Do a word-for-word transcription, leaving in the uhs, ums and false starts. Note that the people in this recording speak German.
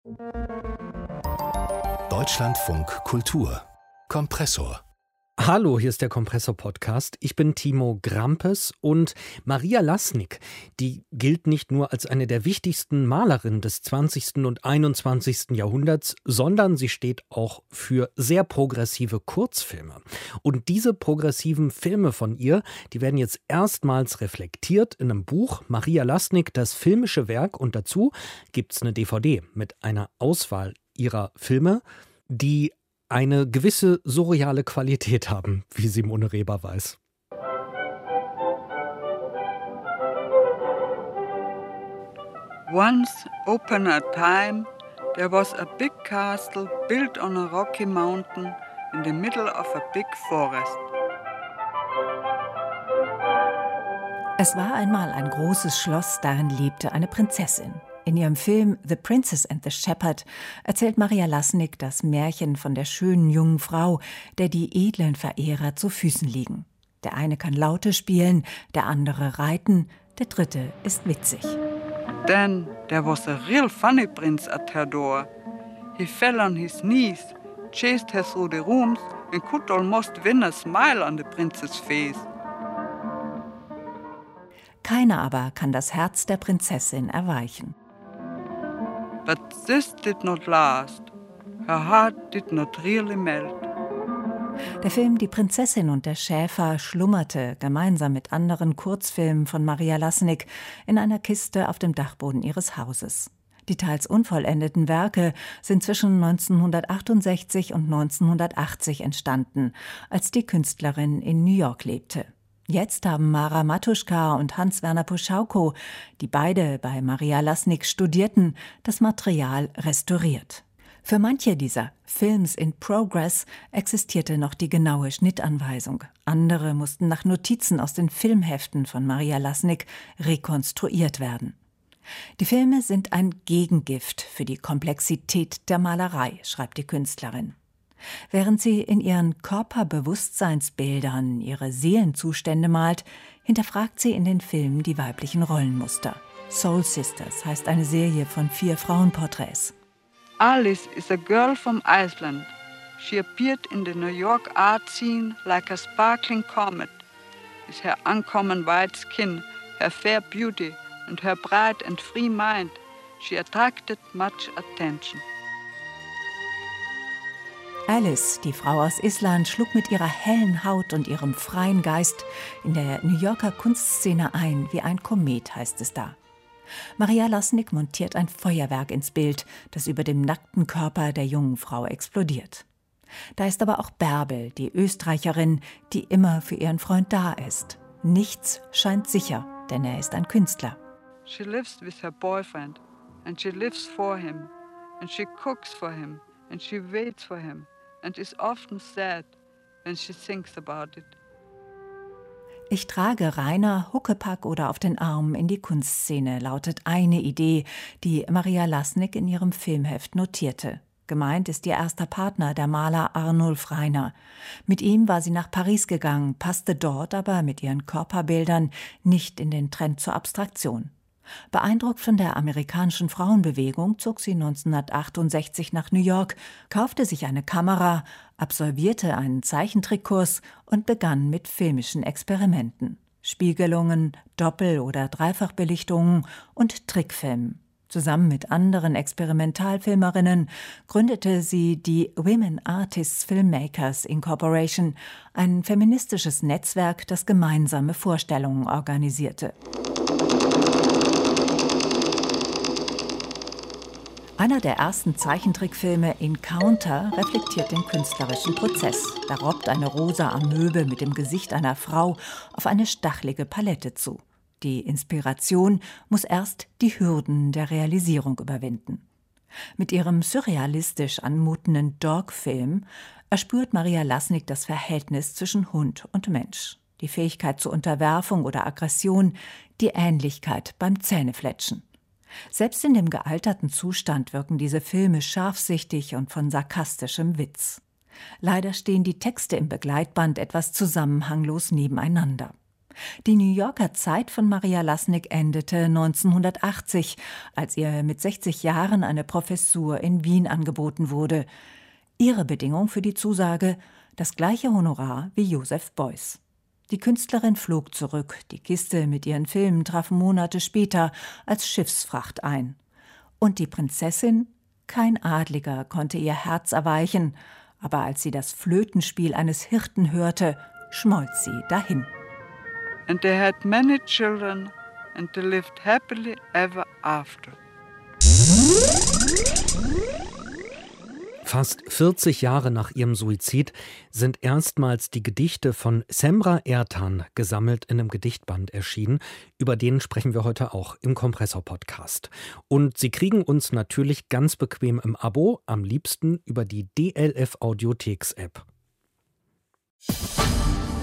Deutschlandfunk Kultur Kompressor. Hallo, hier ist der Kompressor-Podcast. Ich bin Timo Grampes und Maria Lassnig, die gilt nicht nur als eine der wichtigsten Malerinnen des zwanzigsten und einundzwanzigsten Jahrhunderts, sondern sie steht auch für sehr progressive Kurzfilme. Und diese progressiven Filme von ihr, die werden jetzt erstmals reflektiert in einem Buch, Maria Lassnig, das filmische Werk. Und dazu gibt's eine D V D mit einer Auswahl ihrer Filme, die eine gewisse surreale Qualität haben, wie Simone Reber weiß. Once upon a time, there was a big castle built on a rocky mountain in the middle of a big forest. Es war einmal ein großes Schloss, darin lebte eine Prinzessin. In ihrem Film The Princess and the Shepherd erzählt Maria Lassnig das Märchen von der schönen jungen Frau, der die edlen Verehrer zu Füßen liegen. Der eine kann Laute spielen, der andere reiten, der dritte ist witzig. Then there was a real funny prince at her door. He fell on his knees, chased her through the rooms and could almost win a smile on the prince's face. Keiner aber kann das Herz der Prinzessin erweichen. But this did not last. Her heart did not really melt. Der Film Die Prinzessin und der Schäfer schlummerte gemeinsam mit anderen Kurzfilmen von Maria Lassnig in einer Kiste auf dem Dachboden ihres Hauses. Die teils unvollendeten Werke sind zwischen neunzehnhundertachtundsechzig und neunzehnhundertachtzig entstanden, als die Künstlerin in New York lebte. Jetzt haben Mara Matuschka und Hans-Werner Puschaukow, die beide bei Maria Lassnig studierten, das Material restauriert. Für manche dieser Films in Progress existierte noch die genaue Schnittanweisung. Andere mussten nach Notizen aus den Filmheften von Maria Lassnig rekonstruiert werden. Die Filme sind ein Gegengift für die Komplexität der Malerei, schreibt die Künstlerin. Während sie in ihren Körperbewusstseinsbildern ihre Seelenzustände malt, hinterfragt sie in den Filmen die weiblichen Rollenmuster. Soul Sisters heißt eine Serie von vier Frauenporträts. Alice is a girl from Iceland. She appeared in the New York art scene like a sparkling comet. With her uncommon white skin, her fair beauty and her bright and free mind, she attracted much attention. Alice, die Frau aus Island, schlug mit ihrer hellen Haut und ihrem freien Geist in der New Yorker Kunstszene ein, wie ein Komet, heißt es da. Maria Lassnig montiert ein Feuerwerk ins Bild, das über dem nackten Körper der jungen Frau explodiert. Da ist aber auch Bärbel, die Österreicherin, die immer für ihren Freund da ist. Nichts scheint sicher, denn er ist ein Künstler. She lives with her boyfriend and she lives for him and she cooks for him and she waits for him. And is often sad when she thinks about it. Ich trage Rainer Huckepack oder auf den Arm in die Kunstszene, lautet eine Idee, die Maria Lassnig in ihrem Filmheft notierte. Gemeint ist ihr erster Partner, der Maler Arnulf Rainer. Mit ihm war sie nach Paris gegangen, passte dort aber mit ihren Körperbildern nicht in den Trend zur Abstraktion. Beeindruckt von der amerikanischen Frauenbewegung zog sie neunzehnhundertachtundsechzig nach New York, kaufte sich eine Kamera, absolvierte einen Zeichentrickkurs und begann mit filmischen Experimenten. Spiegelungen, Doppel- oder Dreifachbelichtungen und Trickfilmen. Zusammen mit anderen Experimentalfilmerinnen gründete sie die Women Artists Filmmakers Incorporation, ein feministisches Netzwerk, das gemeinsame Vorstellungen organisierte. Einer der ersten Zeichentrickfilme, Encounter, reflektiert den künstlerischen Prozess. Da robbt eine rosa Amöbe mit dem Gesicht einer Frau auf eine stachelige Palette zu. Die Inspiration muss erst die Hürden der Realisierung überwinden. Mit ihrem surrealistisch anmutenden Dog-Film erspürt Maria Lassnig das Verhältnis zwischen Hund und Mensch. Die Fähigkeit zur Unterwerfung oder Aggression, die Ähnlichkeit beim Zähnefletschen. Selbst in dem gealterten Zustand wirken diese Filme scharfsichtig und von sarkastischem Witz. Leider stehen die Texte im Begleitband etwas zusammenhanglos nebeneinander. Die New Yorker Zeit von Maria Laßnig endete neunzehnhundertachtzig, als ihr mit sechzig Jahren eine Professur in Wien angeboten wurde. Ihre Bedingung für die Zusage: das gleiche Honorar wie Joseph Beuys. Die Künstlerin flog zurück. Die Kiste mit ihren Filmen traf Monate später als Schiffsfracht ein. Und die Prinzessin? Kein Adliger konnte ihr Herz erweichen. Aber als sie das Flötenspiel eines Hirten hörte, schmolz sie dahin. And they had many children and they lived happily ever after. Fast vierzig Jahre nach ihrem Suizid sind erstmals die Gedichte von Semra Ertan gesammelt in einem Gedichtband erschienen. Über den sprechen wir heute auch im Kompressor-Podcast. Und Sie kriegen uns natürlich ganz bequem im Abo, am liebsten über die D L F Audiotheks-App.